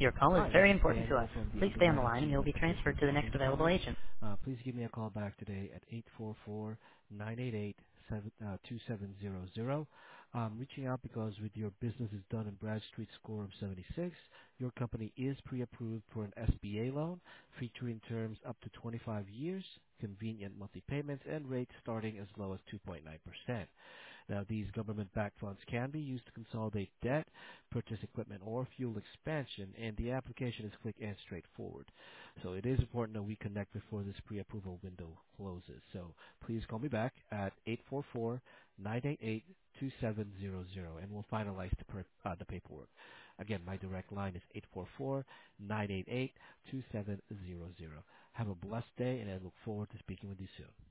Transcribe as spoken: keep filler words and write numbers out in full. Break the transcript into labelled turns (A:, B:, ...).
A: Your call is
B: Hi, this
A: very
B: is
A: important to us.
B: Daniel from the
A: Please stay on the
B: underwriting
A: line and
B: team
A: you'll
B: at
A: be
B: the
A: transferred to the
B: Business
A: next available
B: Insurance.
A: agent.
B: Uh, please give me a call back today at eight four four, nine eight eight, two seven zero zero. I'm reaching out because with your business is done in Bradstreet score of seventy-six, your company is pre-approved for an S B A loan featuring terms up to twenty-five years, convenient monthly payments, and rates starting as low as two point nine percent. Now, these government-backed funds can be used to consolidate debt, purchase equipment, or fuel expansion, and the application is quick and straightforward. So it is important that we connect before this pre-approval window closes. So please call me back at eight four four, nine eight eight, two seven zero zero, and we'll finalize the, per, uh, the paperwork. Again, my direct line is eight four four, nine eight eight, two seven zero zero. Have a blessed day, and I look forward to speaking with you soon.